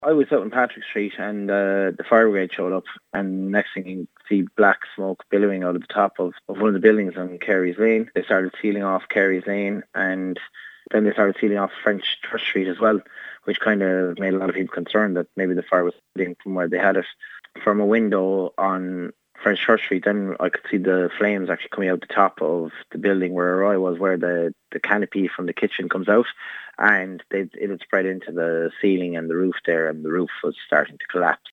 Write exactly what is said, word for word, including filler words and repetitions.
I was out in Patrick Street and uh, the fire brigade showed up, and next thing you see black smoke billowing out of the top of, of one of the buildings on Carey's Lane. They started sealing off Carey's Lane, and then they started sealing off French Church Street as well, which kind of made a lot of people concerned that maybe the fire was spreading from where they had it. From a window on French Church Street, then I could see the flames actually coming out the top of the building where I was, where the, the canopy from the kitchen comes out, and they, it had spread into the ceiling and the roof there, and the roof was starting to collapse.